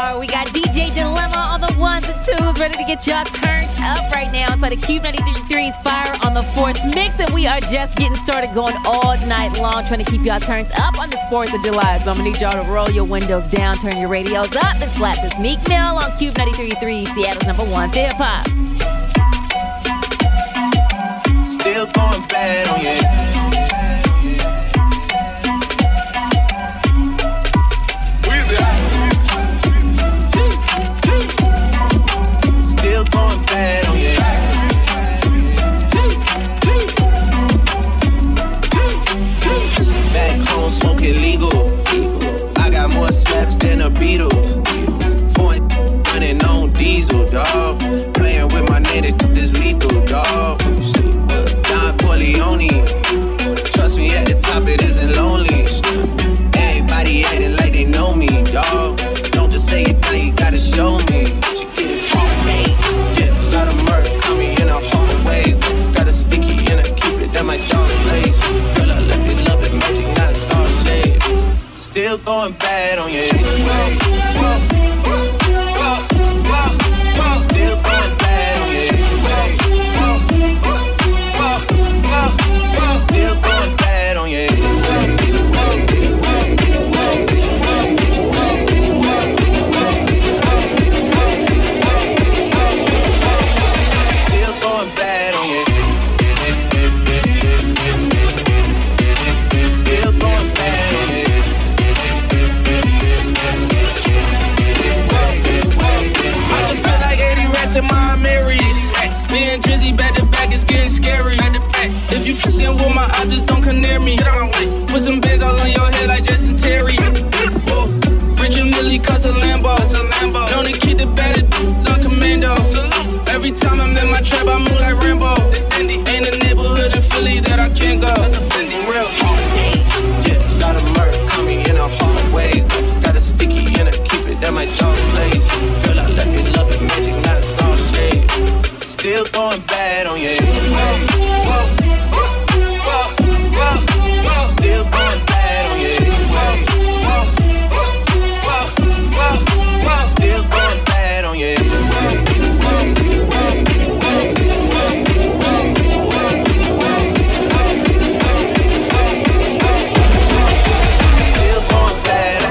hour. We got DJ Dilemma on the ones and twos, ready to get y'all turned up right now inside of Cube 93.3's Fire on the 4th Mix. And we are just getting started, going all night long, trying to keep y'all turned up on this 4th of July. So I'm going to need y'all to roll your windows down, turn your radios up, and slap this Meek Mill on Cube 93.3, Seattle's #1 hip hop. Still going bad on you. Still going bad on you. Back home smoking legal. I got more slaps than the Beatles. 4 running on diesel, dog. Playing with my name, this lethal, dog. Don Corleone. Trust me, at the top it isn't lonely. Everybody acting like they know me, dog. Don't just say it now, you gotta show me. She get it from me. Yeah, a lot of murder, call me in a hallway. Got a sticky and I keep it at my dog place. Girl, I left it, love it, magic, not all shade. Still going bad on you. Still going bad on you. Still going bad on you. Still going bad on you. Still going bad on you. I just feel like 80 rats in my Marys. Me and Drizzy back to back, it's getting scary. If you fucking with my eyes, just don't come near me. Put some bands all on your head like Justin Terry. Rich and Millie cuss a Lambo. Known to keep the baddest on commando. Every time I'm in my trap, I move like Rambo. Ain't a neighborhood in Philly that I can't go. Real. Yeah, lot of murder, call me in a hallway. Got a sticky and I keep it at my dog place. Girl, I left it, love it, magic, not all shade. Still going bad on you. Still going bad on you. Still going bad on you. Still going bad.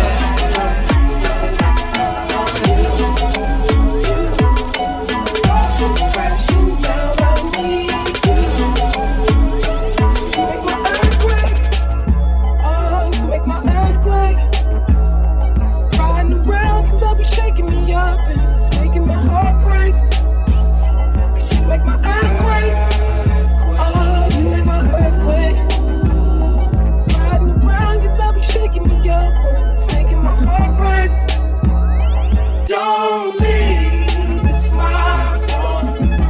Don't leave, it's my fault.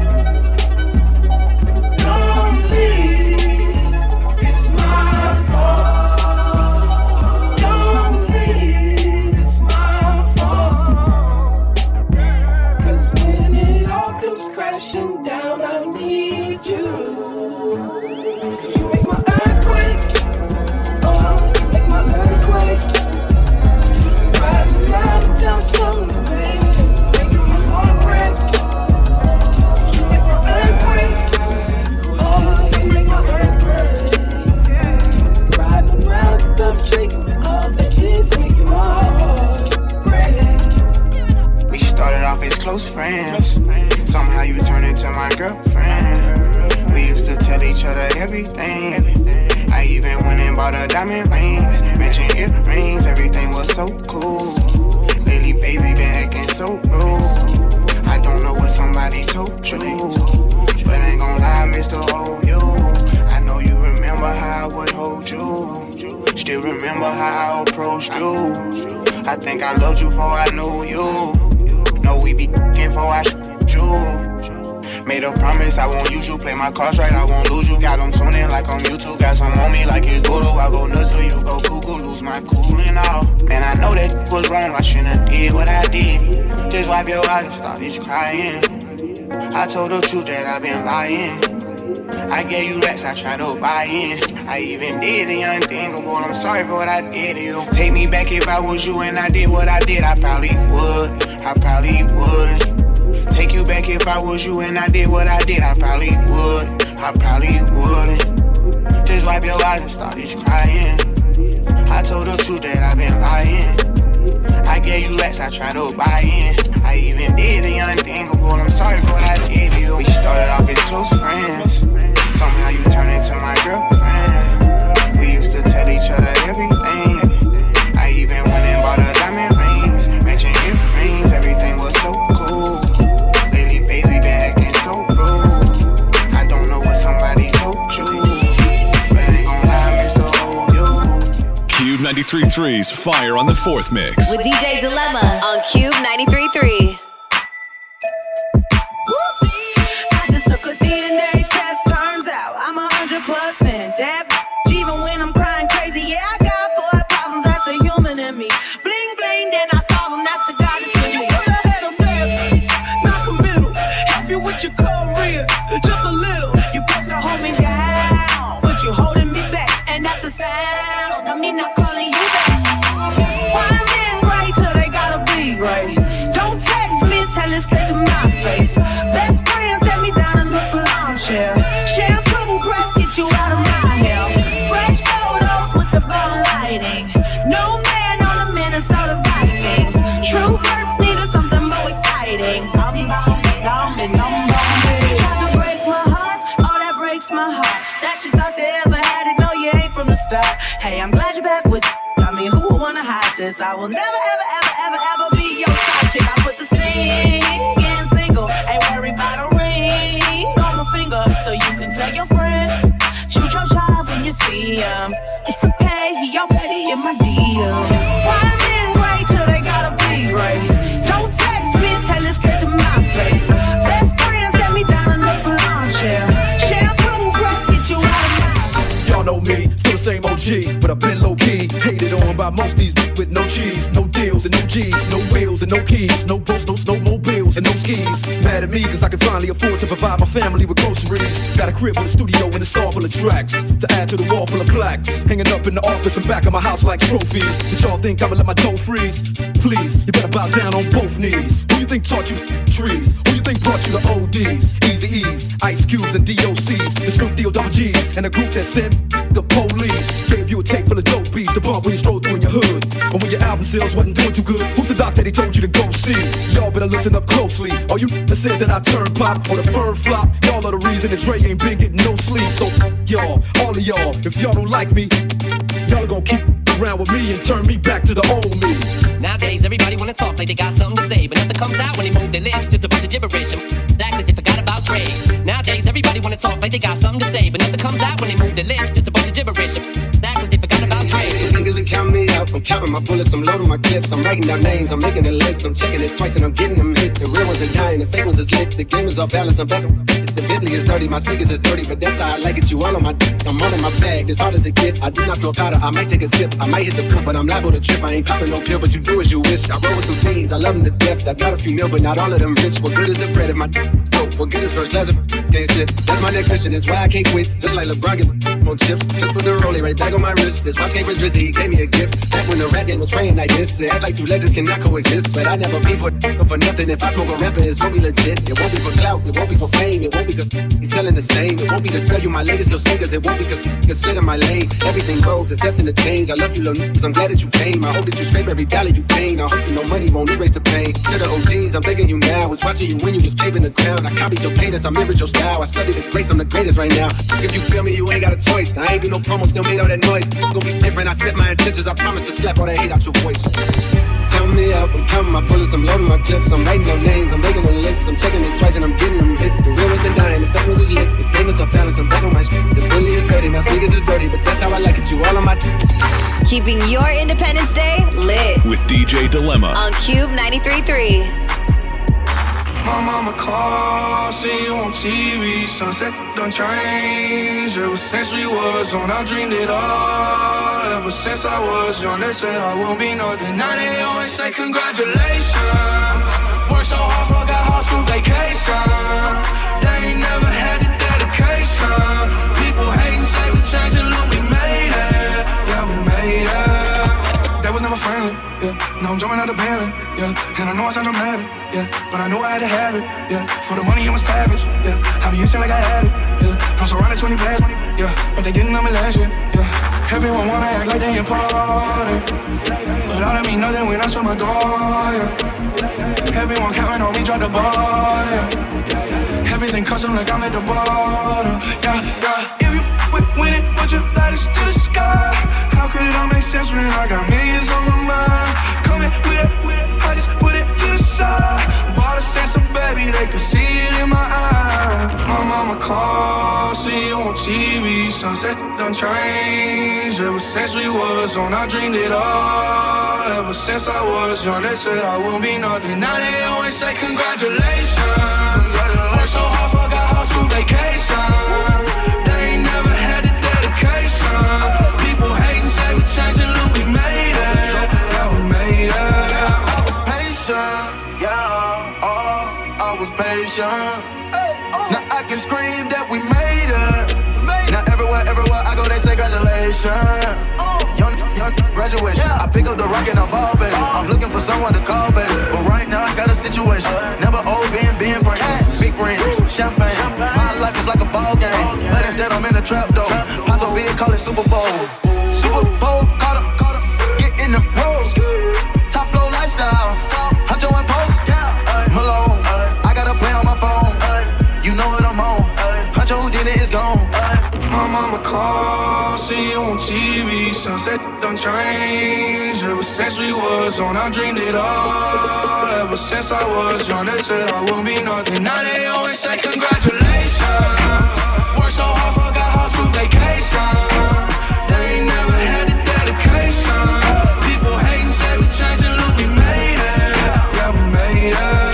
Don't leave, it's my fault. Don't leave, it's my fault. 'Cause when it all comes crashing down, I need you. 'Cause you make my earthquake. Oh, you make my earthquake. Riding around in town, something. Close friends. Somehow you turn into my girlfriend. We used to tell each other everything. I even went and bought her diamond rings, matching earrings. Everything was so cool. Lately, baby, been acting so rude. I don't know what somebody told you, but ain't gon' lie, Mr. Hold You. I know you remember how I would hold you. Still remember how I approached you. I think I loved you before I knew you. Know we be before I shoot you. Made a promise I won't use you. Play my cards right, I won't lose you. Got them tuning like on YouTube. Got some on me like it's voodoo. I go nuts till you go cuckoo. Lose my cool and all. Man, I know that was wrong. I shouldn't did what I did. Just wipe your eyes and started crying. I told the truth that I've been lying. I gave you racks, I tried to buy in. I even did the unthinkable, I'm sorry for what I did to you. Take me back if I was you and I did what I did, I probably would. I probably wouldn't. Take you back if I was you and I did what I did, I probably would. I probably wouldn't. Just wipe your eyes and started crying. I told the truth that I've been lying. I gave you racks, I tried to buy in. I even did the unthinkable, I'm sorry for what I did to you. We started off as close friends. Somehow you turned into my girlfriend. We used to tell each other everything. I even went and bought her diamond rings, matching earrings, everything was so cool. Lately, baby, been acting so rude. I don't know what somebody told you, but I ain't gon' lie, Mr. Hold you. Cube 93.3's Fire on the Fourth Mix. With DJ Dilemma on Cube 93.3. I will never, ever, ever, ever, ever be your side chick. I put the singing single, ain't worried about a ring on my finger, so you can tell your friend, shoot your shot when you see him. It's okay, he already in my DM. Why men great till they gotta be right? Don't text me, tell it straight to my face. Best friend set me down in the salon chair. Shampoo, press, get you out of my. Y'all know me, still the same OG, but I've been low-key, hated on by most these with no cheese, no deals and no G's, no wheels and no keys, no boats, no snowmobiles and no skis. Mad at me cause I can finally afford to provide my family with groceries. Got a crib with a studio and a saw full of tracks to add to the wall full of plaques, hanging up in the office and back of my house like trophies. Did y'all think I'ma let my dough freeze? Please, you better bow down on both knees. Who you think taught you trees? Who you think brought you the ODs, Easy E's, Ice Cubes and DOCs, the Snoop D-O double G's, and a group that said the police gave you a tape full of dope beats to bump when you stroll through in your hood. And when your album sales wasn't doing too good, who's the doc that he told you to go see? Y'all better listen up closely. All you that said that I turn pop or the firm flop, y'all are the reason that Dre ain't been getting no sleep. So y'all, all of y'all, if y'all don't like me, y'all are gonna keep around with me and turn me back to the old me. Nowadays everybody wanna talk like they got something to say, but nothing comes out when they move their lips, just a bunch of gibberish and act like they forgot about Dre. Nowadays everybody wanna talk like they got something to say, but nothing comes out when they move their lips, just a bunch of gibberish and act like they forgot about Dre. Niggas been counting me out, I'm counting my bullets, I'm loading my clips, I'm writing down names, I'm making a list, I'm checking it twice and I'm getting them hit. The real ones are dying, the fake ones is lit, the game is off balance, I'm back. The Bentley is dirty, my sneakers is dirty, but that's how I like it. You all on my dick, I'm all in my bag, as hard as it get. I do not throw powder, I might take a sip, I might hit the cup, but I'm liable to trip. I ain't popping no pill, but you do as you wish. I roll with some things, I love them to death. I got a few mil, but not all of them rich. What good is the bread if my dope? What good is first class if ain't shit? That's my next mission, that's why I can't quit. Just like LeBron get more chips, just put the rollie right back on my wrist. This watch came from Drizzy, he gave me a gift. Back when the rap game was spraying like this, they act like two legends cannot coexist. But I never be for nothing. If I smoke a rapper, it's gonna be legit. It won't be for clout, it won't be for fame, it won't be cause he's selling the same. It won't be to sell you my latest little sneakers, it won't be cause consider my lane. Everything grows, it's destined to change. I love you little niggas, I'm glad that you came. I hope that you scrape every dollar you gain. I hope you know money won't erase the pain. To the OGs, I'm thinking you now. I was watching you when you was paving the ground. I copied your cadence, I mirrored your style. I studied the grace, I'm the greatest right now. If you feel me, you ain't got a choice. I ain't do no promos, don't make all that noise. Gonna be different, I set my intentions. I promise to slap all that hate out your voice. Count me out, I'm counting my bullets, I'm loading my clips, I'm writing down names, I'm making a list, I'm checking it twice and I'm getting them hit. The real one's been dying, the fake ones is lit, the game is off balance, I'm back on my shit. The bully is dirty, my sneakers is dirty, but that's how I like it, you all on my Keeping your Independence Day lit with DJ Dilemma on Cube 93.3. My mama called, see you on TV. Sunset done changed. Ever since we was on, I dreamed it all. Ever since I was young, they said I won't be nothing. Now they always say congratulations. Worked so hard, forgot how to vacation. They ain't never had the dedication. People hating, say we changing, look, we made it. Yeah, we made it. That was never friendly, yeah. Now I'm jumping out the Bentley, yeah. And I know I sound dramatic, yeah. But I knew I had to have it, yeah. For the money, I'm a savage, yeah. I be itching like I had it, yeah. I'm surrounded 20 bags, yeah. But they didn't know me last year, yeah. Everyone wanna act like they important, but I don't mean nothing when I swim my door, yeah. Everyone counting on me, drop the ball, yeah. Everything custom like I'm at the bottom, yeah, yeah. If you win it, put your lighters to the sky. How could it all make sense when I got millions on my mind? Coming with it, I just put it to the side. Bought a sense of baby, they could see it in my eyes. My mama called, see you on TV. Sunset done changed. Ever since we was on, I dreamed it all. Ever since I was young, they said I wouldn't be nothing. Now they always say congratulations. Worked so hard, forgot how to vacation. They ain't never had the dedication. People hating, say we changing, look, we made it. Yeah, we made it. I was patient, yeah. Oh, I was patient. Now I can scream that we made it. Now everywhere I go, they say congratulations. Young graduation. I pick up the rock and I ball, baby. I'm looking for someone to call, baby. But right now I got a situation. Never old being frank. Big rings, champagne. My life is like a ball game, but instead I'm in a trap though. Possibly call it Super Bowl. Super Bowl, caught up, get in the road. Top flow lifestyle, Huncho and Post, Malone. I got a play on my phone. You know what I'm on. Huncho who did it is gone. My mama called, see you on TV. Sunset done changed. Ever since we was on, I dreamed it all. Ever since I was young, they said I wouldn't be nothing. Now they always say congratulations. Worked so hard, forgot how to vacation. They ain't never had the dedication. People hating, say we changing, look, we made it. Yeah, we made it.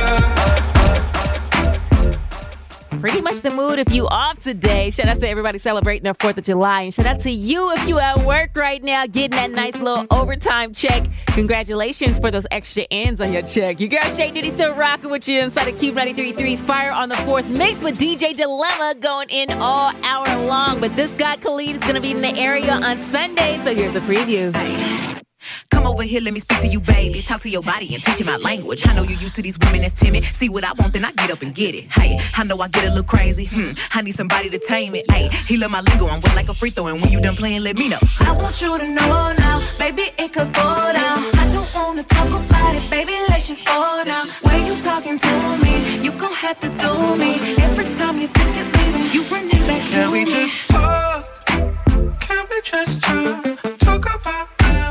Pretty much the mood if you off today. Shout out to everybody celebrating their 4th of July. And shout out to you if you at work right now getting that nice little overtime check. Congratulations for those extra ends on your check. Your girl Shay Duty still rocking with you inside of Cube 93.3's Fire on the 4th Mix with DJ Dilemma going in all hour long. But this guy Khalid is going to be in the area on Sunday. So here's a preview. Come over here, let me speak to you, baby. Talk to your body and teach you my language. I know you used to these women that's timid. See what I want, then I get up and get it. Hey, I know I get a little crazy. I need somebody to tame it. Hey, he love my lingo. I'm wet like a free throw, and when you done playing, let me know. I want you to know now, baby, it could go down. I don't wanna talk about it, baby, let's just go down. When you talking to me, you gon' have to do me. Every time you think of leaving, you bring it back to me. Can we just talk? Can we just talk about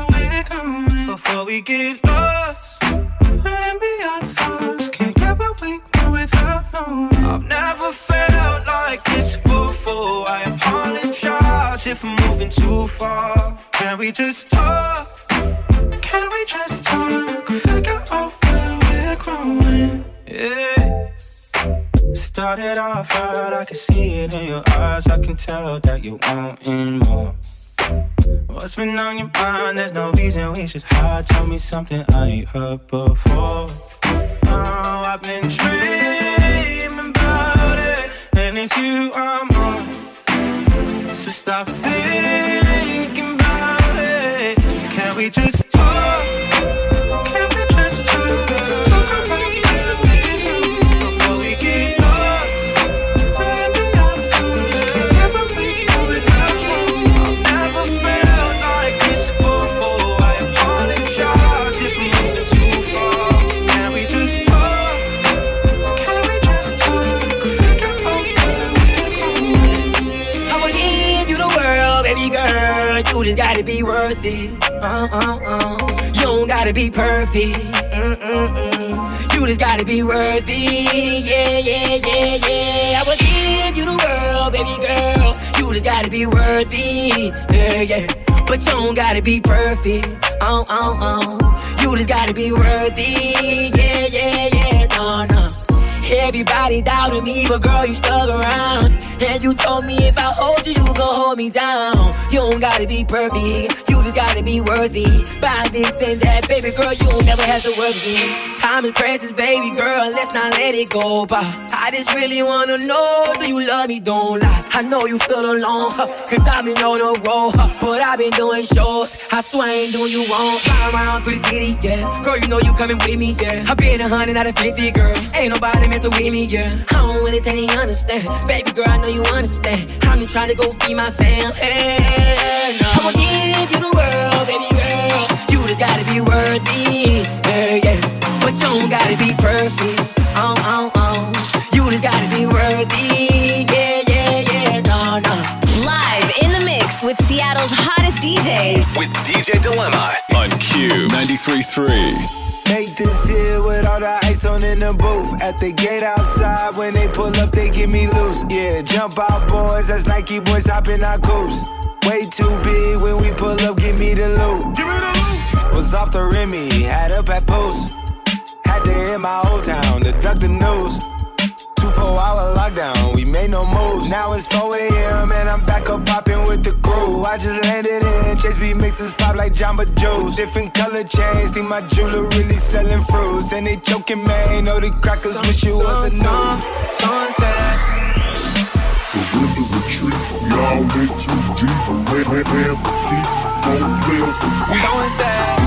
before we get lost? Let me our thoughts. Can't get what we know without knowing. I've never felt like this before. I apologize if I'm moving too far. Can we just talk? Can we just talk? Figure out where we're growing. Yeah. Started off right, I can see it in your eyes. I can tell that you're wanting more. What's been on your mind? There's no reason we should hide. Tell me something I ain't heard before. Oh, I've been dreaming about it, and it's you I'm on. So stop thinking about it. Can we just talk? Can we just talk? Talk about where we're going before we get lost. Let me our thoughts. Can't get what we know without knowing. I've never felt like this before. I apologize if I'm moving too far. Can we just talk? Can we just talk? Figure out where we're going. I will give you the world, baby girl. You just gotta be worth it. You don't gotta be perfect. You just gotta be worthy. Yeah, yeah, yeah, yeah. I will give you the world, baby girl. You just gotta be worthy. Yeah, yeah. But you don't gotta be perfect. You just gotta be worthy. Yeah, yeah, yeah. No. Everybody doubted me, but girl, you stuck around. And you told me if I hold you, you gon' hold me down. You don't gotta be perfect, you just gotta be worthy. By this and that, baby girl, you don't never have to work again. Time is precious, baby girl, let's not let it go by. I just really wanna know, do you love me? Don't lie. I know you feel alone, cause I've been on the road, but I've been doing shows. I swear I ain't doing you wrong. Fly around through the city, yeah. Girl, you know you coming with me, yeah. I've been 100 out of 50, girl. Ain't nobody messing with me, yeah. I don't really think they understand. Baby girl, I know you understand. I'm just trying to go be my fam. Hey, no. I'ma give you the world, baby girl. You just gotta be worthy, yeah, yeah. But you don't gotta be perfect. You just gotta be worthy, yeah, yeah, yeah, no, no. Live in the mix with Seattle's hottest DJs. With DJ Dilemma on Q 93.3. Make this here with all the ice on in the booth. At the gate outside, when they pull up, they get me loose. Yeah, jump out, boys. That's Nike boys hopping our coops. Way too big when we pull up, give me the loot. Give me the loot. Was off the Remy, had up at post. Had to hit my old town to duck the news. 24-hour lockdown, we made no moves. Now it's 4 a.m. and I'm back up popping with the crew. I just landed in Chase B mixes pop like Jamba Juice. Different color chains, think my jeweler really selling fruits. And they joking, man, know the crackers wish it was a news. Sunset. Surrender retreat, y'all went too deep. Ram, keep on bills. Sunset.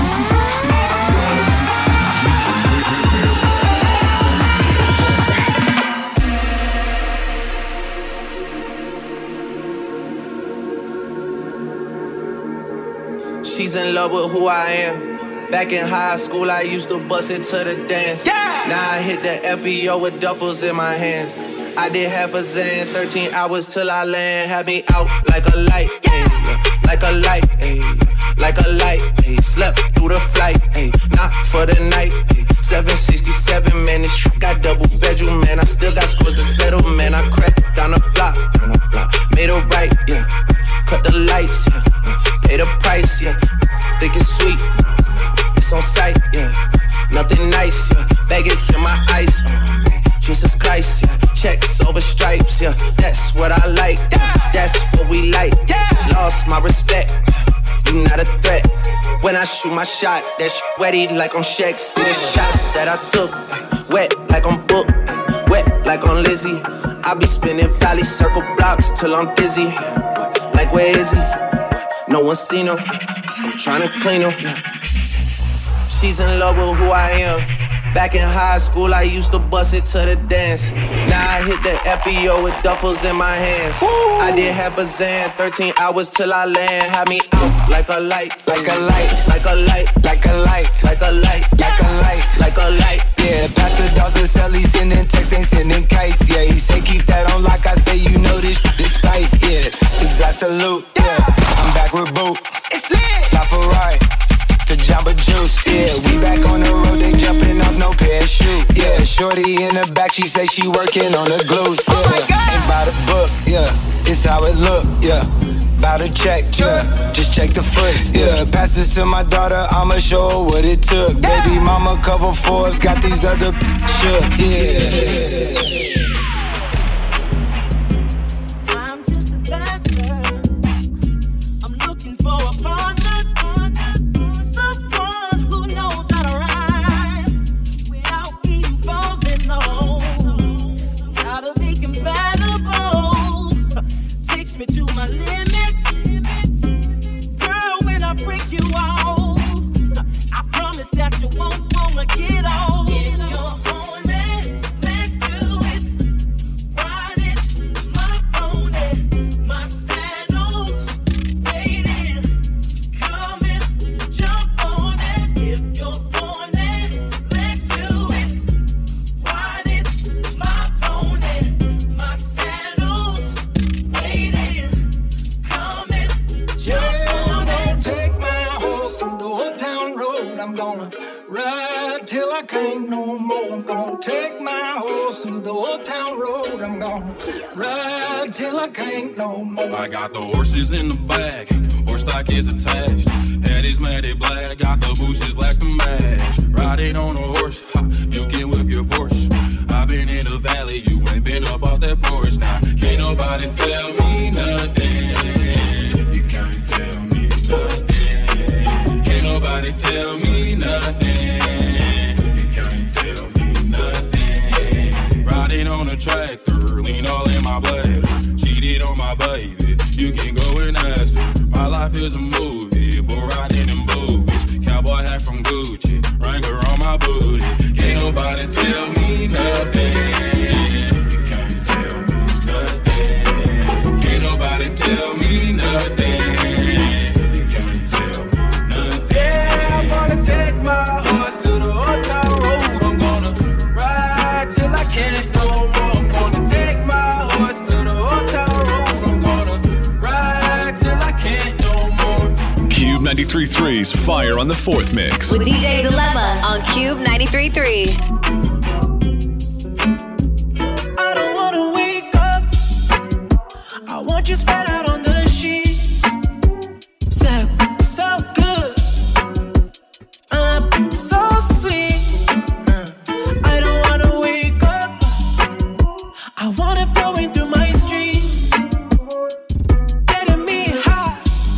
She's in love with who I am. Back in high school, I used to bust it to the dance. Yeah! Now I hit the FBO with duffels in my hands. I did half a Zan, 13 hours till I land. Had me out like a light, ayy, like a light, ayy, like a light, ayy. Slept through the flight, ayy, not for the night, ayy. 767, man, this shit got double bedroom, man. I still got scores to settle, man. I crept down the block, made a right, yeah. Cut the lights, yeah. Pay the price, yeah. Think it's sweet, it's on sight, yeah. Nothing nice, yeah. Baguettes in my ice, man. Jesus Christ, yeah. Checks over stripes, yeah. That's what I like, yeah. That's what we like, yeah. Lost my respect, you not a threat. When I shoot my shot, that shit wetty like on Shaq. See the shots that I took, wet like on Book, wet like on Lizzie. I be spinning valley circle blocks till I'm dizzy. Like where is he? No one seen him. I'm tryna clean him. She's in love with who I am. Back in high school, I used to bust it to the dance. Now I hit the FBO with duffels in my hands. I did half a Zan, 13 hours till I land. Had me out like a light, like a light, like a light, like a light, like a light, like a light, like a light. Yeah, Pastor Dawson sell, he sending texts, ain't sending kites. Yeah, he say keep that on lock. I say you know this tight. Yeah, it's absolute. Yeah, I'm back with Boot. It's lit. Not for right. The Jamba Juice, yeah. We back on the road, they jumping off no parachute. Yeah, shorty in the back, she say she working on the glutes. Yeah, oh my God. Ain't bout a book, yeah. It's how it look, yeah. Bout a check, yeah. Just check the foots, yeah. Pass this to my daughter, I'ma show her what it took. Yeah. Baby mama cover Forbes, got these other shook, yeah. I'm just a dancer. I'm looking for a partner. Me to my limits, girl. When I break you off, I promise that you won't wanna get off. If you're on it, let's do it. Ride it, my pony, my saddle's waiting. Come and jump on it. If you're on it, let's do it. Ride it, my pony, my saddle's waiting. I'm gonna ride till I can't no more. I'm gonna take my horse through the old town road. I'm gonna ride till I can't no more. I got the horses in the back, horse stock is attached. Head is matted black, got the bushes black to match. Riding on a horse, you can whip your Porsche. I've been in the valley, you ain't been up off that porch. Now, can't nobody tell me nothing. You can't tell me nothing. Can't nobody tell me nothing. You can't tell me nothing. Riding on a track. finger on my booty. Can't nobody tell me nothing. You can't tell me nothing. Can't nobody tell me nothing. You can't tell me nothing. Yeah, I'm gonna take my horse to the old town road. I'm gonna ride till I can't no more. I'm gonna take my horse to the old town road. I'm gonna ride till I can't no more. Cube 93.3's Fire on the Fourth Mix. With DJ Dilemma on Cube 93.3. I don't wanna wake up. I want you spread out on the sheets. So good. So sweet. I don't wanna wake up. I want it flowing through my streams. Getting me high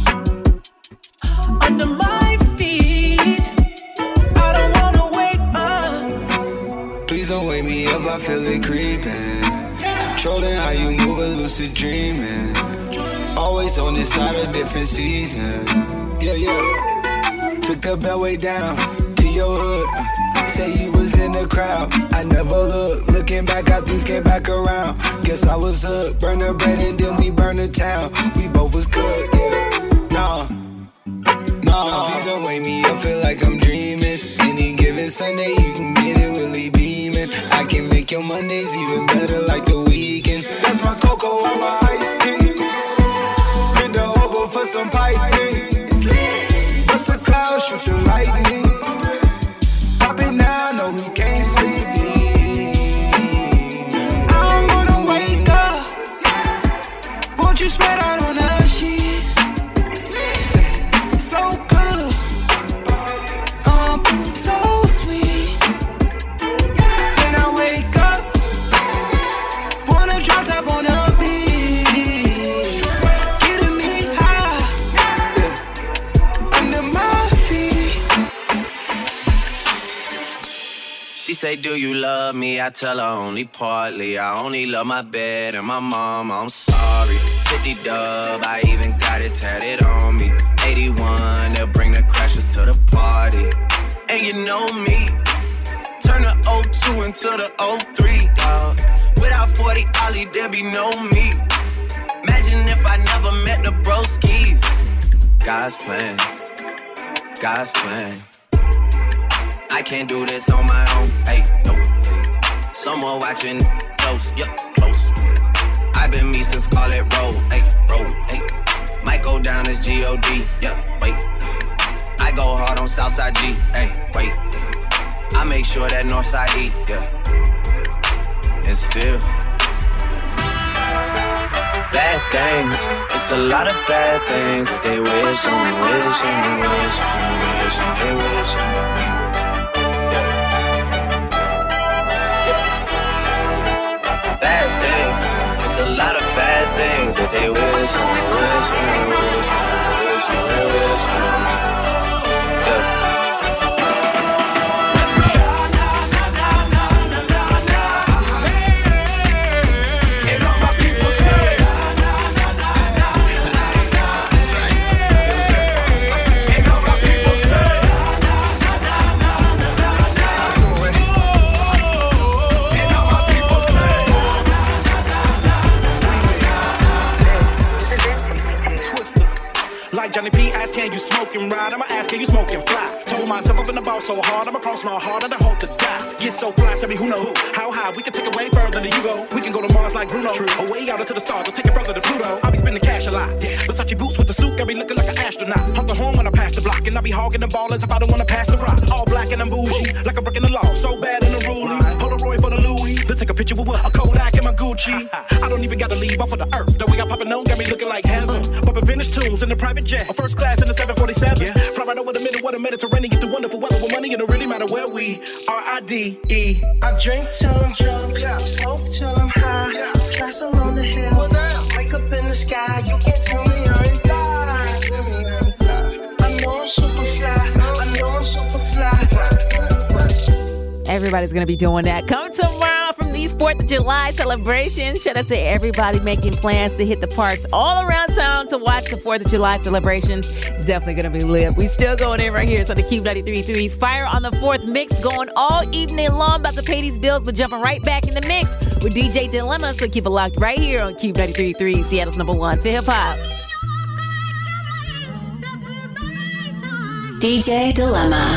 under my feet. I don't wanna wake up. Please don't wake me up, I feel it creeping. Controlling how you move, a lucid dreaming. Always on this side of different season. Yeah. Took the beltway down to your hood. Say you was in the crowd. I never looked. Looking back, how things came back around. Guess I was hooked. Burn the bread and then we burn the town. We both was good, yeah. No, please don't wake me up, feel like I'm dreaming. Any given Sunday, you can get it really beaming. I can make your Mondays even better like the weekend. That's my cocoa, I'm my iced tea. Bend her over for some piping. Bust the clouds, shoot the lightning. Pop it now, no, we can't sleep. I don't wanna wake up. Won't you spread out on the sheets? So good, so sweet. When I wake up, wanna drop top on the beat, getting me high under my feet. She say, do you love me? I tell her only partly. I only love my bed and my mama, I'm sorry. 50 dub, I even got it tatted on me. 81, they'll bring the crashers to the party. And you know me, turn the 02 into the 03, dawg. Without 40 Ollie, there be no me. Imagine if I never met the broskies. God's plan, God's plan. I can't do this on my own, hey, no. Someone watching close, yeah, close. I've been me since Scarlet Road, hey, might go down as G.O.D., yeah, wait. I go hard on Southside G, hey, wait. I make sure that Northside E, yeah. And still bad things, it's a lot of bad things that they wish on me, wish on me, wish on me, wish on me, wish on me. Bad things, it's a lot of bad things that they wish on me, wish on me, wish on me, wish on me, wish on me. Yeah. Johnny P asked, can you smoke and ride? I'ma ask, can you smoke and fly? Told myself I'm finna ball so hard, I'ma cross my heart and I hope to die. Get so fly, tell me who know who, how high, we can take it way further than you go. We can go to Mars like Bruno, away out into the stars, we'll take it further to Pluto. I'll be spending cash a lot, Versace boots with the suit, got me looking like an astronaut. Hunk the horn when I pass the block, and I be hogging the ball as if I don't wanna pass the rock. All black and I'm bougie, like I'm breaking the law, so bad in the ruling. Polaroid for the Louis, then take a picture with what? A Kodak and my Gucci. I don't even gotta leave off of the earth, the way I poppin' on got me looking like heaven. Bumpin' vintage tunes in the private jet, or first class in the 747. Fly right over the middle of the Mediterranean through wonderful weather with money, and it really matter where we R.I.D.E. I drink till I'm drunk, smoke till I'm high, fly some on the hill, wake up in the sky. You can't tell me I ain't fly. I know I'm super fly, I know I'm super fly. Everybody's gonna be doing that. Come tomorrow, off from these 4th of July celebrations. Shout out to everybody making plans to hit the parks all around town to watch the 4th of July celebrations. It's definitely going to be lit. We still going in right here. So the Cube 93.3's Fire on the 4th mix going all evening long. About to pay these bills, but jumping right back in the mix with DJ Dilemma. So keep it locked right here on Cube 93.3, Seattle's #1 for hip hop. DJ Dilemma.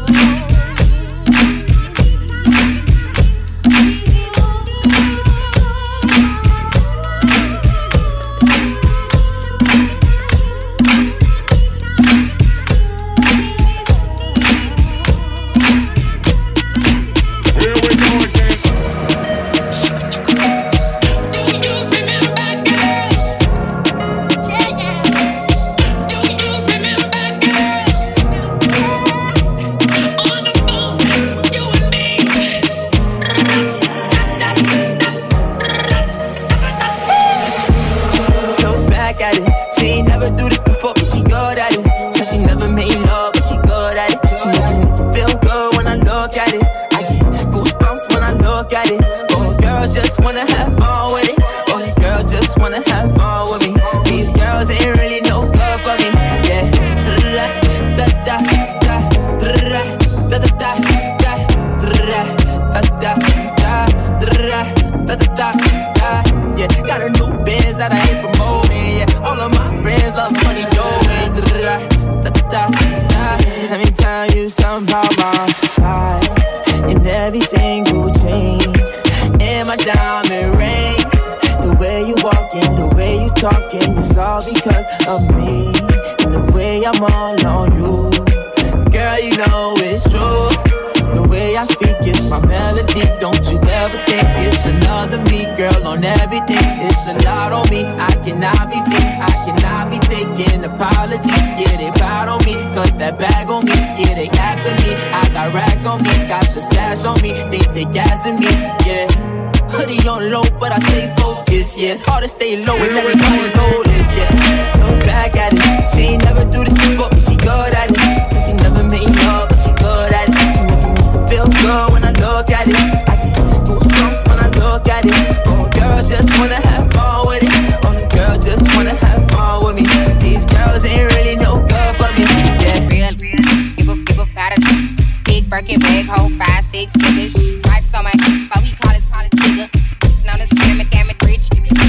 It's hard to stay low and everybody know this, yeah. Look back at it. She ain't never do this before, but she good at it. She never made love, but she good at it. She making me feel good when I look at it. I get goosebumps when I look at it. Oh, girl, just wanna have fun with it. Oh, the girl just wanna have fun with me. These girls ain't really no good for me, yeah. Real, give a fat big Birkin bag, hold 5, 6 figures. Stripes on my, so he call his nigga. Known as scammer, rich.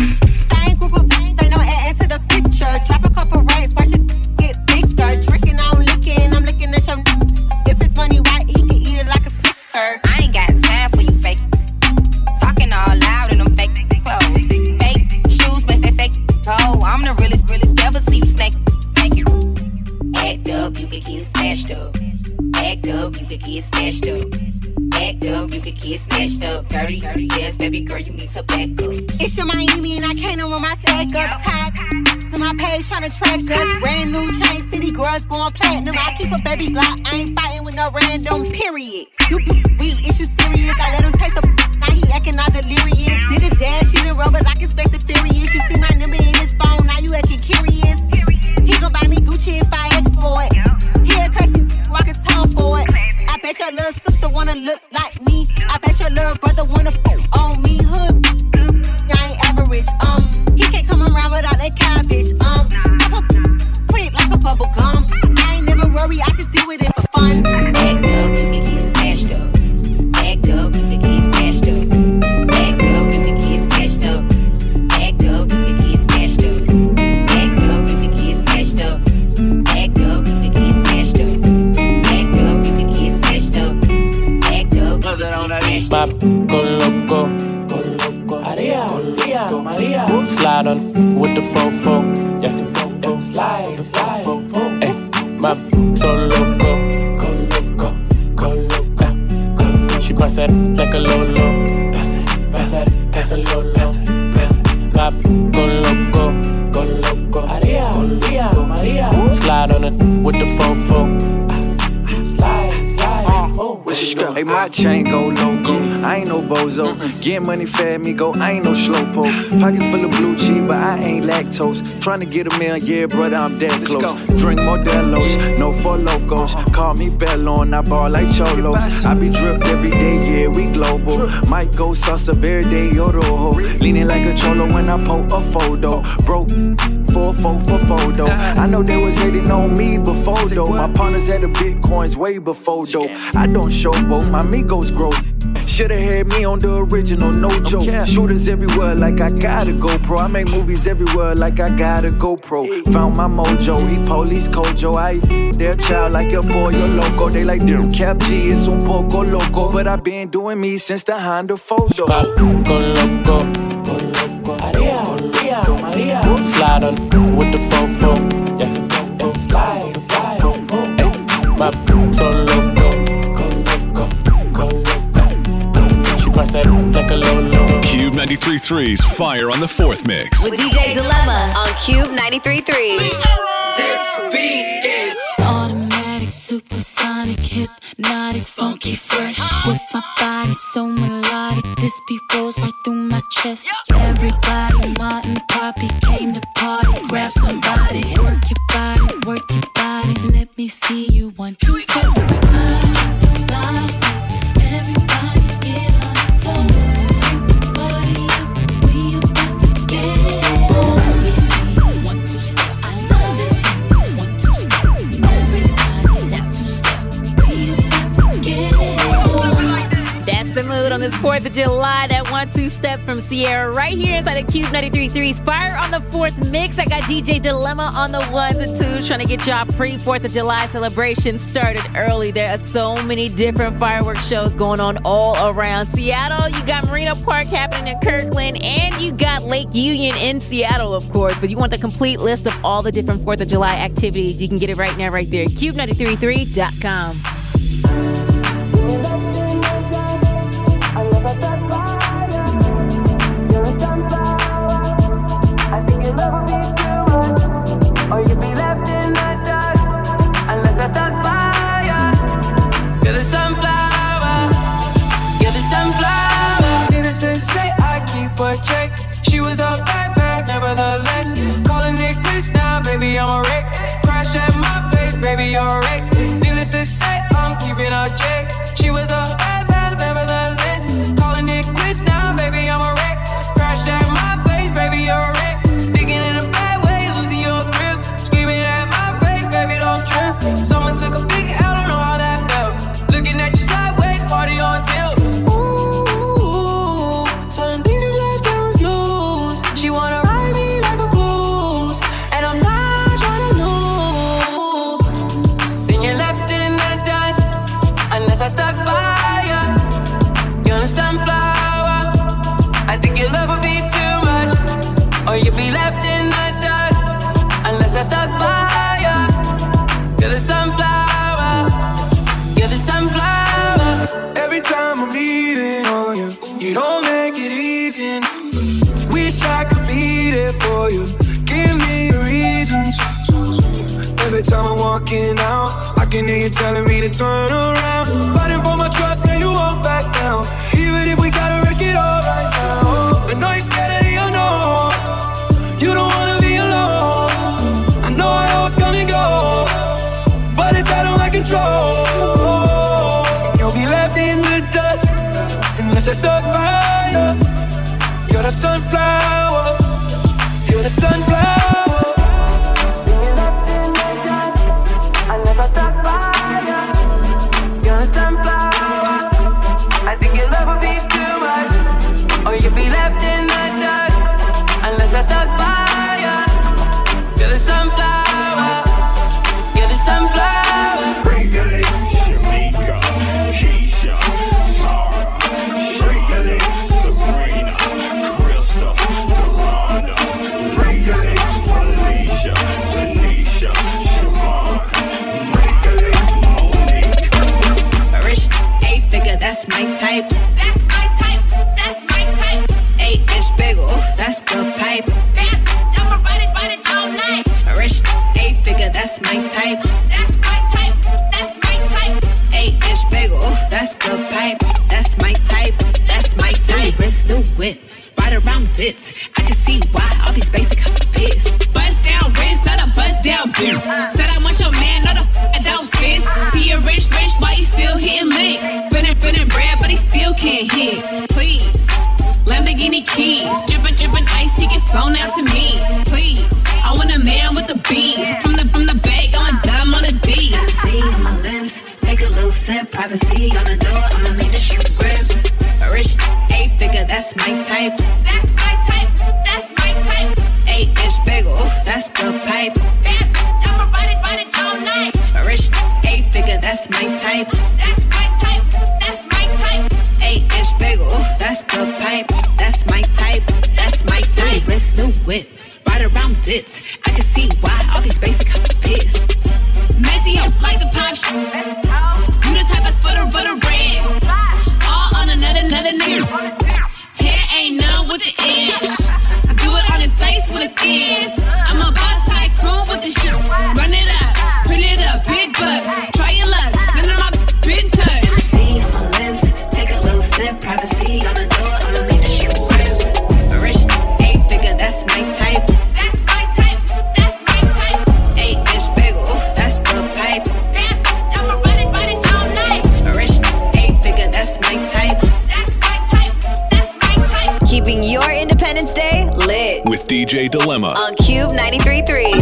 Same group of they know add to the picture. Drop a couple racks, watch it get bigger. Drinking, I'm licking at your. If it's money right, he can eat it like a Snicker. I ain't got time for you fake. Talking all loud in them fake clothes. Fake shoes, match that fake toe. I'm the realest, never see you snake. Act up, you could get snatched up. Act up, you could get snatched up. Act up, you could get snatched up. Dirty, yes, baby girl, you need to back up. It's your Miami and I can't run my stack up. Tied to my page trying to track us. Brand new chain, city girls going platinum. I keep a baby Glock, I ain't fighting with no random, period. You real issue serious, I let him taste the now he acting all delirious. Did a dash in the rubber like it's fast and furious. You see my number in his phone, now you acting curious. He gon' buy me Gucci if I ask for it. He a cussing, walk his tongue for it. I bet your little sister wanna look like me. I bet your little brother wanna on me. Hood, I ain't average. He can't come around without that cabbage. Quick like a bubble gum. I ain't never worry, I just deal with it for fun. Act up, you can get smashed up. Act up, you can get smashed up. Act up, you can get smashed up. Act up, you can get smashed up. Act up, you can get smashed up. Act up, you can get smashed up. Act up, you can get smashed up. Act up, you can get smashed up. Go loco, Maria, Maria. Slide on with the fofo, yeah. Slide, ay, my so loco, go loco. She bust that like a lolo, pass a lolo. My go loco, Maria. Slide on it with the fofo, slide, Let's go. Hey, my chain go loco. I ain't no bozo. Getting money fat me go. I ain't no slowpoke. Pocket full of blue cheese, but I ain't lactose. Trying to get a million, yeah, brother, I'm that close. Drink Modelo's, no for locos. Call me Bello and I ball like Cholos. I be dripped every day, yeah, we global. Might go salsa verde or rojo. Leaning like a cholo when I poke a photo. Broke 4-4 for photo. I know they was hating on me before though. My partners had the bitcoins way before though. I don't showboat, my amigos grow. Shoulda had me on the original, no joke. Shooters everywhere like I got a GoPro. I make movies everywhere like I got a GoPro. Found my mojo, he police Kojo. I their child like your boy, your loco. They like them Cap G, it's un poco loco. But I been doing me since the Honda photo. Go loco. Maria. Slide on with the fofo. Yeah. Slide. Ay, my so loco. Like a low. Cube 93.3's Fire on the 4th Mix. With DJ Dilemma on Cube 93.3. This beat is automatic, supersonic, hypnotic, funky, fresh. With my body so melodic, this beat rolls right through my chest. Everybody, Martin, Poppy came to party. Grab somebody, work your body, let me see you 1, 2 step. Slide. Everybody get on the floor. Party up, we about to get it on. Let me see you 1, 2 step. I love it. 1, 2 step. Everybody 1, 2 step. We about to get it on. That's the mood on this 4th of July. That 1-2 step from Sierra right here inside of Cube 93.3's Fire on the 4th Mix. I got DJ Dilemma on the 1s and 2s trying to get y'all pre-4th of July celebration started early. There are so many different fireworks shows going on all around Seattle. You got Marina Park happening in Kirkland, and you got Lake Union in Seattle, of course. But you want the complete list of all the different 4th of July activities, you can get it right now right there. Cube933.com. Or you be left in the dark unless I stuck by ya. You're the sunflower. You're the sunflower. Didn't say I keep her check. She was a bad bad, nevertheless. Calling it quits now, baby, I'm a wreck. Crash at my place, baby, you're a wreck. Needless to say, I'm keeping her check. She was a bad bad, nevertheless. Calling it quits now, baby, I'm a wreck. Crash at my place, baby, you're a wreck. Digging in a bad way, losing your grip. Screaming at my face, baby, don't trip. Someone took a big L, don't know how that felt. Looking at you sideways, party on tilt. Ooh, certain things you just can't refuse. She wanna ride me like a cruise, and I'm not trying to lose. Then you're left in the dust, unless I stuck by ya. You're the sunflower. I think your love would be too much, or you'd be left in the dust, unless I stuck by ya. You're the sunflower. You're the sunflower. Every time I'm leaning on you, you don't make it easy. Wish I could be there for you. Give me the reasons. Every time I'm walking out, I can hear you telling me to turn around. Fighting for my trust and you won't back down. Even if we gotta risk it all right now. I know you're scared of the unknown. You don't wanna be alone. I know how it's gonna go, but it's out of my control. And you'll be left in the dust unless I stuck by you. You're the sunflower. You're the sunflower. Unless I stuck by ya. You're the sunflower. I think your love would be too much, or you'd be left in the dust, unless I stuck by ya. You're the sunflower. You're the sunflower. Regulate, Shamika, Keisha, Tara. Regulate, Sabrina, Crystal, Dorada. Regulate, Felicia, Tanisha, Siobhan. Regulate, Monique. Rich 8-figure, that's my type. That's my type. That's my type. 8-inch bagel, that's the pipe. I'ma ride it all night. Rich 8-figure, that's my type. That's my type. That's my type. 8-inch bagel, that's dipped. I can see why all these basic pissed. Bust down wrist, not a bust down bitch. Said I want your man, not a I don't fit. See a rich, why he still hitting licks? Spinning bread, but he still can't hit. Please, Lamborghini keys, drippin' ice, he get flown out to me. Please, I want a man with the beats. From the bag, going dumb on the D. See on my lips, take a little sip. Privacy on the door, I'ma make the shoe grip. A rich 8-figure, that's my type. That's my type, that's my type. 8-inch bagel, that's the pipe. I'ma ride it all night. A rich 8-figure, that's my type. That's my type, that's my type. 8-inch bagel, that's the pipe. That's my type, that's my type. New wrist, new whip, ride around dipped. I can see why all these basic pissed. Messy up like the pop shit. You the type of sputter but a red. All on another nigga. Hair ain't none with the inch. I do it on his face with a thiz. I'm a boss tycoon with the shit. Run it up, print it up, big bucks. Try your luck, none of my been touched. See on my lips, take a little sip. Privacy on the door, I'ma make the shoe grip. A rich 8-figure, that's my type. That's my type, that's my type. 8-inch bagel, that's the pipe. I'ma ride it all night. A rich 8-figure, that's my type. That's my type, that's my type. Keeping your Independence Day lit. With DJ Dilemma. On Cube 93.3.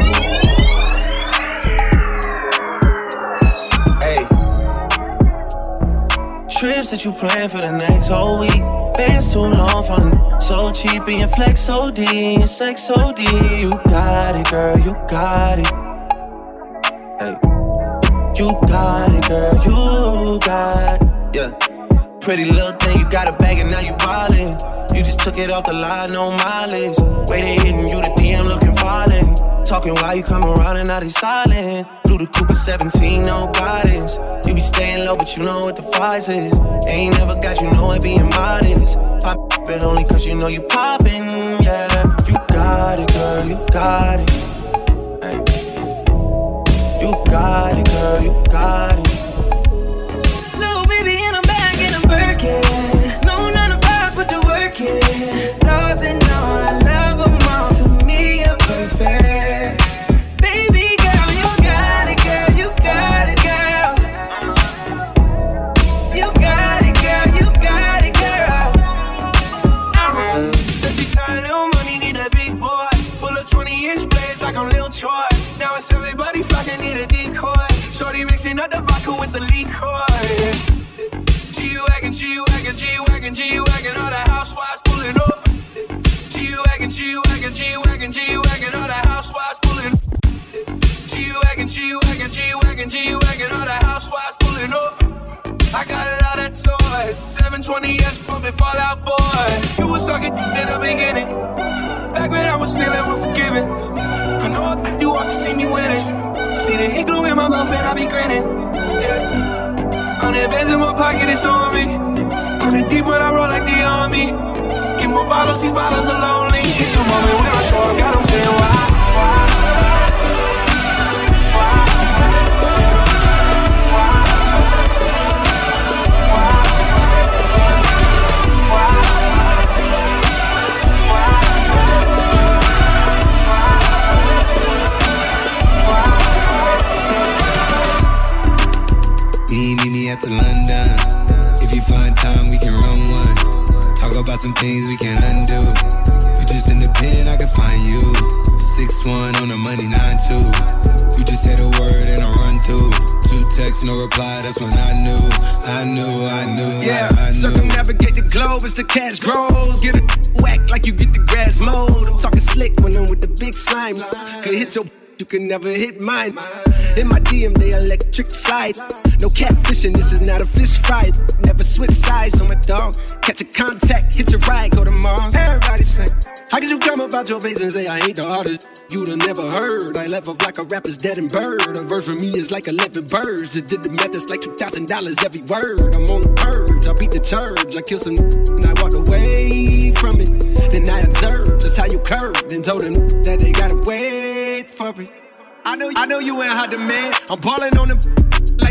Trips that you plan for the next whole week. Bands too long for so cheap and your flex OD and your sex OD. You got it, girl, you got it. Hey, you got it, girl, you got it. Yeah, pretty little thing, you got a bag and now you wildin'. You just took it off the line, no mileage. Way they hitting you, the DM looking violent. Talking while you come around and now they silent. Blew the coupe at 17, no guidance. You be staying low, but you know what the price is. Ain't never got you know it being modest. Pop it only cause you know you poppin', yeah. You got it, girl, you got it. Hey. You got it, girl, you got it. Little baby in a bag in a Birkin. No 9 to 5, put the work in. Laws and all, I love them all. To me, you're perfect. Now it's everybody flocking, need a decoy. Shorty mixing up the vodka with the liquor. G-Wagon, G-Wagon, G-Wagon, G-Wagon, all the housewives pulling up. G-Wagon, G-Wagon, G-Wagon, G-Wagon, all the housewives pulling up. G-Wagon, G-Wagon, G-Wagon, G-Wagon, all the housewives pulling up. I got a lot of toys, 720S pumping Fall Out Boy. You was talking in the beginning, back when I was feeling unforgiving. I know you want to see me winning. See the hit glue in my mouth and I be grinning. Yeah. 100 bands in my pocket, it's on me. 100 deep when I roll like the army. Get more bottles, these bottles are lonely. It's a moment when I show up, got them saying why. At the London, if you find time, we can run one. Talk about some things we can undo. You just in the pen, I can find you. 6'1" on the money, 9'2". You just say the word and I run through. 2 texts, no reply, that's when I knew. Yeah, I knew. Circumnavigate the globe as the cash grows. Get a whack like you get the grass mowed. I'm talking slick when I'm with the big slime. Could hit your, you can never hit mine. In my DM, they electric slide. No catfishing, this is not a fish fry. Never switch sides on my dog. Catch a contact, hit your ride, go to Mars. Everybody sing. How could you come about your face and say I ain't the hardest you'd have never heard? I left off like a rapper's dead and bird. A verse for me is like 11 birds. Just did the math, it's like $2,000 every word. I'm on the purge, I beat the church. I killed some and I walked away from it. Then I observed just how you curved and told them that they gotta wait for it. I know you ain't hot demand. I'm ballin' on them like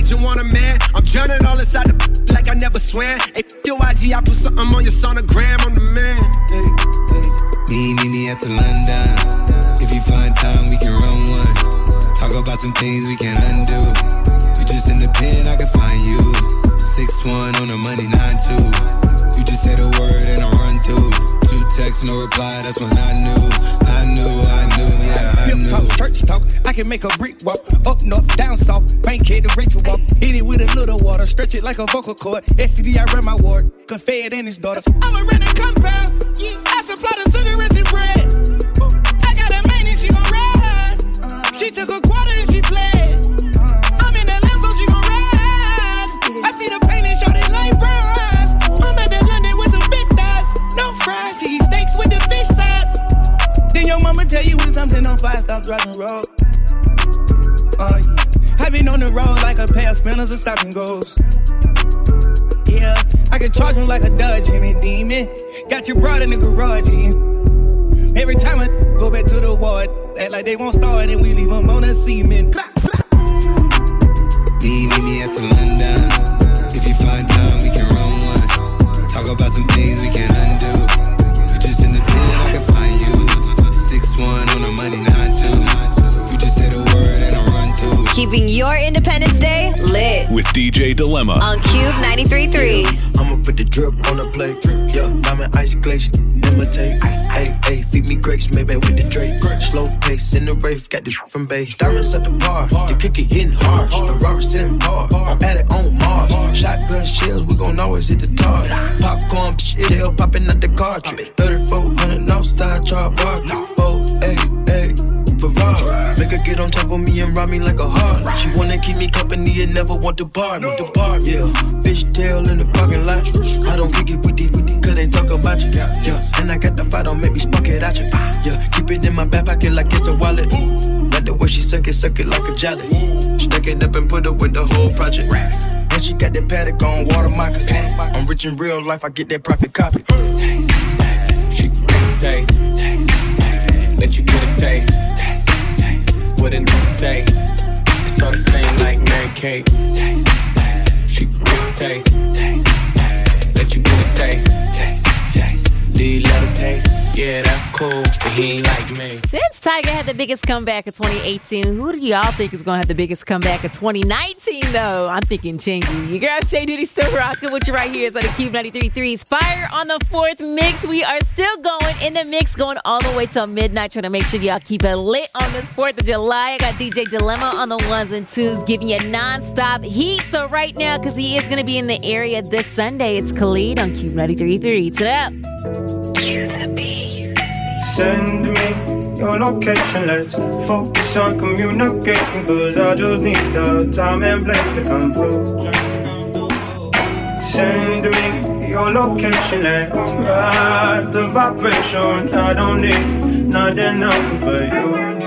bitch and want a man. I'm drowning all inside the like I never swam. Hey, your IG, I put something on your sonogram. I'm the man. Meet me at the London. If you find time, we can run one. Talk about some things we can undo. You just in the pen, I can find you. 6'1" on the money, 9'2". You just say the word and I run through. 2 texts, no reply, that's when I knew, yeah, I knew. Talk, church talk, I can make a brick walk. Up north, down south, bank head to Rachel walk. Hit it with a little water, stretch it like a vocal cord. STD, I run my ward, could fed and his daughter. I'm a rented compound, I supply the sugar and bread. I got a man and she gon' ride. She took a quarter and she fled. I'm in the lamb so she gon' ride. I see the pain and showed it like brown eyes. I'm at the London with some big thighs. No fries, cheese steaks with the fish sides. Then your mama tell you when something on fire, stop, driving, roll. Yeah. I been on the road like a pair of spinners and stop and goes. Yeah, I can charge him like a Dodge and a demon. Got your broad in the garage. Every time I go back to the ward, act like they won't start and we leave them on the cement. Meet me at the London. If you find time, we can run one. Talk about some things we can undo. You just in the pen, I can find you. 6'1" on the money, 9'2". You just say the word and I run through. Keeping your Independence Day lit. With DJ Dilemma. On Cube 93.3. I'ma put the drip on the plate. Yeah, diamond ice glacier. Imitate. Hey, feed me grapes, maybe with the Drake. Slow pace in the rave, got this from base. Diamonds at the bar, the kick it hitting hard. The rubber sitting hard, I'm at it on Mars. Shotgun shells, we gon' always hit the target. Popcorn, shit, hell popping out the cartridge. 3400 outside, char bar. 488 Ferrari. Make her get on top of me and rob me like a heart. She wanna keep me company and never want to bar me. Yeah, fish tail in the parking lot. I don't kick it with these, cause they talk about you. Yeah, and I got the fight, don't make me spark it at you. Yeah, keep it in my back pocket like it's a wallet. Like the way she suck it like a jelly. Stack it up and put it with the whole project. And she got that paddock on water moccasin. I'm rich in real life, I get that profit copy. She taste, let you get a taste. What a nigga say, it's all the same like Mary Kate. She taste, let you get a taste. Do you let her taste? Yeah, that's cool, but he ain't like me. Since Tyga had the biggest comeback of 2018, who do y'all think is going to have the biggest comeback of 2019, though? I'm thinking Chingy. Your girl, Shay Duty, still rocking with you right here. It's on the Cube 93.3's Fire on the 4th Mix. We are still going in the mix, going all the way till midnight, trying to make sure y'all keep it lit on this 4th of July. I got DJ Dilemma on the ones and twos, giving you non-stop heat. So right now, because he is going to be in the area this Sunday, it's Khalid on Cube 93.3. Turn up. Cue the beat. Send me your location, let's focus on communicating, cause I just need the time and place to come through. Send me your location, let's ride the vibrations. I don't need nothing else but you.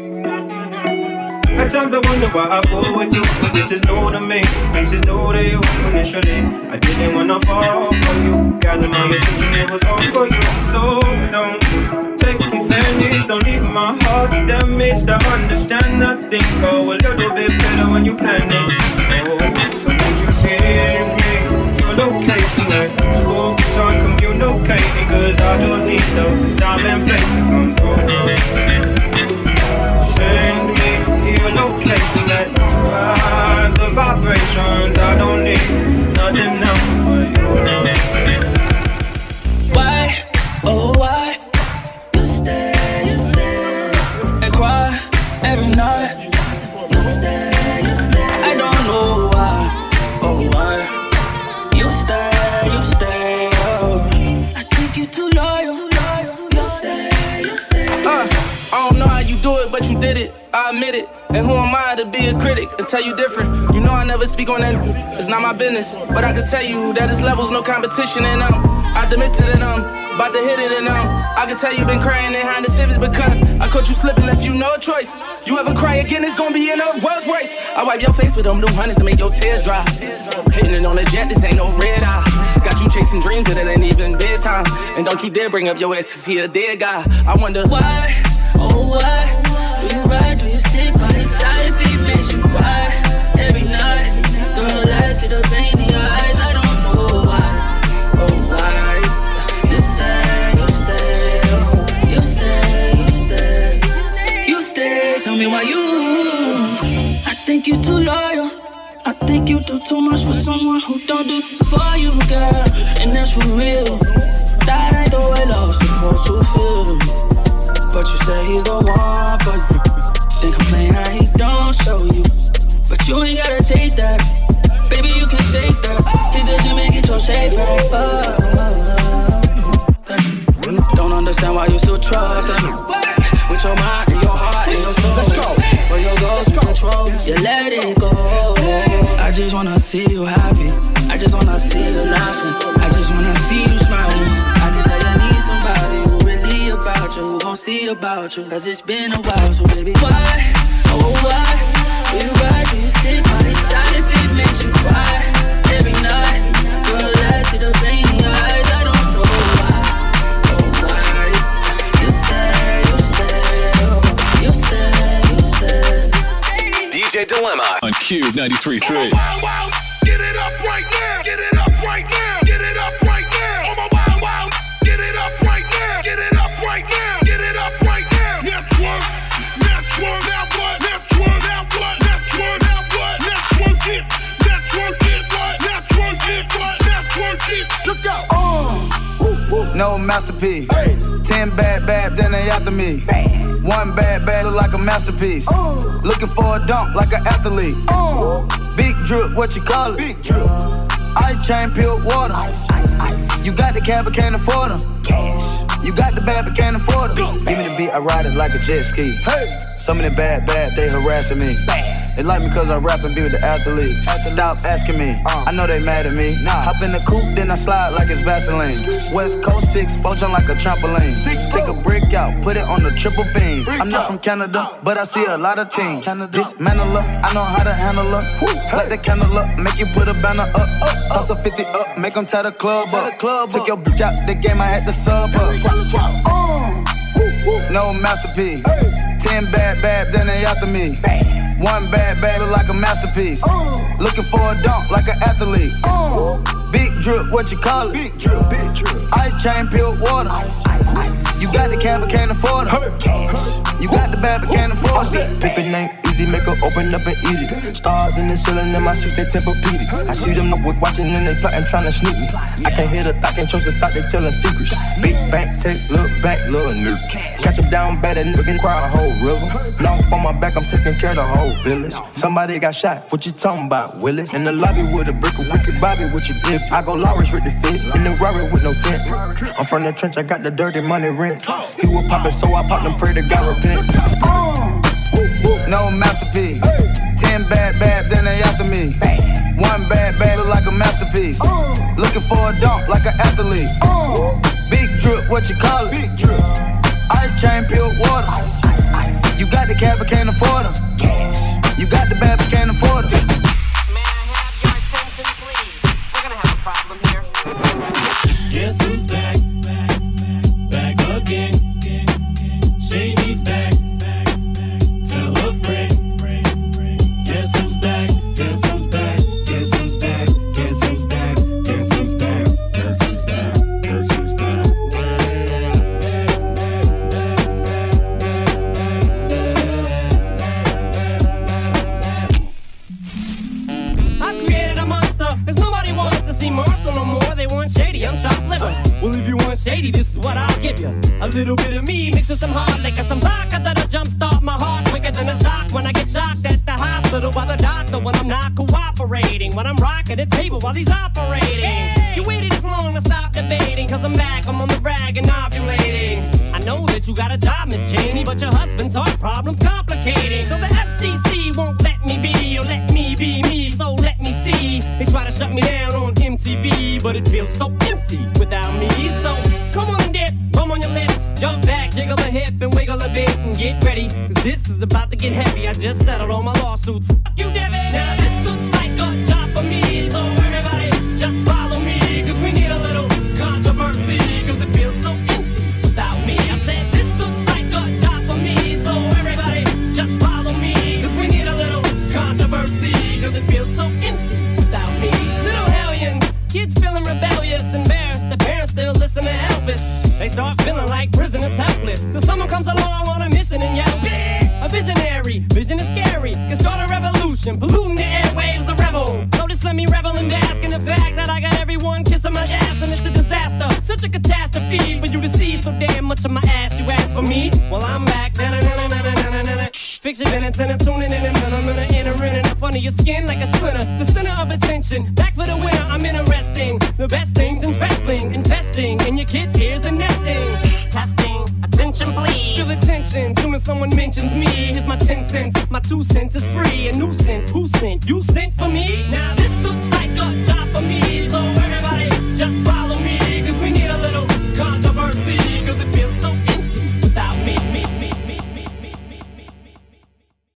At times I wonder why I fall with you, but this is new to me, this is new to you. Initially, I didn't wanna fall for you. Gather my attention, it was all for you. So don't take advantage, don't leave my heart damaged. I understand that things go a little bit better when you plan it. Oh, so won't you send me your location, let's focus on communicating, cause I just need the time and place to come through. Send me your location, let's ride the vibrations. I don't need nothing else but you. Why, oh why, you stay and cry every night. You stay, I don't know why, oh why, you stay, oh. I think you too loyal, you stay. I don't know how you do it, but you did it, I admit it. And who am I to be a critic and tell you different? You know I never speak on that, it's not my business. But I can tell you that this level's no competition, and I'm optimistic, and I'm about to hit it, and I can tell you been crying behind the civics because I caught you slipping, left you no choice. You ever cry again, it's gonna be in a Rolls Royce. I wipe your face with them new hundreds to make your tears dry. Hitting it on the jet, this ain't no red eye. Got you chasing dreams and it ain't even bedtime. And don't you dare bring up your ass to see a dead guy. I wonder why, oh why, do you ride, do you stick by his side if he makes you cry every night? the pain in your eyes, I don't know why. Oh, why? You stay, you stay, oh, you stay, you stay, you stay. Tell me why you. I think you too loyal. I think you do too much for someone who don't do for you, girl. And that's for real. That ain't the way love's supposed to feel. But you say he's the one for you. Then complain how he don't show you. But you ain't gotta take that. Baby, you can shake that. Hit the gym and get your shape back. Don't understand why you still trust him. With your mind and your heart and your soul. Let's go. For your goals and control, you let it go. I just wanna see you happy. I just wanna see you laughing. I just wanna see you smiling. I can tell you need somebody who really about you, who gon' see about you. Cause it's been a while, so baby, why? Oh, why? Do you ride? Do you stick by his side if it makes you cry? Every night, girl, I see the pain in your eyes. I don't know why. Oh, why? You stay, you stay, oh, you stay, you stay. DJ Dilemma on Cube 93.3. Get it up right now. Get it up right now. Get it up right now. Oh my wow wow. Get it up right now. Get it up right now. Get it up right now. Network. Network. Now what? Network. Now what? Network. Now what? Network it. Network it. What? Network it. What? Network it. Let's go. No masterpiece. 10 bad then they after me. One bad look like a masterpiece. Looking for a dunk like an athlete. Big drip, what you call it? Big drip. Ice chain, peeled water. Ice. You got the cab, but can't afford them. Cash. You got the bad, but can't afford them. Give me the beat, I ride it like a jet ski. Hey. Some of the bad, they harassing me. They like me cause I rap and be with the athletes. Stop asking me, I know they mad at me. Hop in the coupe, then I slide like it's Vaseline. West Coast 6, jump like a trampoline. Take a brick out, put it on the triple beam. I'm not from Canada, but I see a lot of teams. Dismantle her, I know how to handle her. Light the candle up, make you put a banner up. Toss a 50 up, make them tie the club up. Took your bitch out the game, I had to sub her. No masterpiece. 10 bad, then they after me. One bad look like a masterpiece. Looking for a dunk like an athlete. Big drip, what you call it? Big drip. Ice chain, peeled water. Ice. You got the cab, but can't afford it. Cash. You got the bad, but can't afford it. Pick the name, easy, make her open up and eat it. Stars in the ceiling in my shoes, they Tempur-Pedic. I see them up with watching and they plotting, trying to sneak me. I can't hear the thought, can't trust the thought, they telling secrets. Big bank, take, look back, little nigga. Catch him down bad, that nigga cry a whole river. Long for my back, I'm taking care of the whole village. Somebody got shot, what you talking about, Willis? In the lobby with a brick, a wicked Bobby with your dip. I go Lawrence with the fit, in the Rari with no tent. I'm from the trench, I got the dirty money rent. He was poppin', so I popped him, pray to God repent. No masterpiece. 10 bad, then they after me. One bad look like a masterpiece. Looking for a dunk like an athlete. Big drip, what you call it? Big drip. Ice chain, peeled water. Ice. You got the cab, but can't afford them. Cash. You got the bad, but can't afford them. May I have your attention, please? We're gonna have a problem here. Guess who's back? Back again. Shady's back. Tell a friend. Guess who's back? Guess who's back? Guess who's back? Guess who's back? Guess who's back? Guess who's back? Guess who's back? I've created a monster, 'cause nobody wants to see Marshall no more. They want Shady, I'm chopped liver. Well, if you want Shady, this is what I'll give you. A little bit of me mixed with some hard liquor, some vodka that'll jumpstart my heart quicker than a shock when I get shocked at the hospital by the doctor when I'm not cooperating, when I'm rocking the table while he's operating. Hey! You waited this long to stop debating, 'cause I'm back, I'm on the rag and ovulating. I know that you got a job, Miss Cheney, but your husband's heart problem's complicating. So the FCC won't let me be, or let me be me, so let me see. They try to shut me down on MTV, but it feels so empty without me. So come on and dip, rum on your lips, jump back, jiggle a hip and wiggle a bit and get ready, 'cause this is about to get heavy. I just settled all my lawsuits. Fuck you, Devin. Now this looks like a job for me, so everybody just follow me, 'cause we need a little controversy, 'cause it feels so empty without me. I said this looks like a job for me, so everybody just follow me, 'cause we need a little controversy, 'cause it feels so empty without me. Kids feeling rebellious, embarrassed. The parents still listen to Elvis. They start feeling like prisoners helpless. Till someone comes along on a mission and yells, bitch! A visionary, vision is scary. Can start a revolution, polluting the airwaves, a rebel. So just let me revel and bask in the fact that I got everyone kissing my ass, and it's a disaster. Such a catastrophe for you to see so damn much of my ass. You ask for me? Well, I'm back. Fix your minutes and I'm tuning in and I'm gonna enter in and up under your skin like a splinter. The center of attention, back for the winner. I'm interesting. The best things in wrestling, investing in your kids' ears and nesting. Testing, attention please. Feel attention soon as someone mentions me. Here's my 10 cents, my 2 cents is free. A nuisance, who sent? You sent for me? Now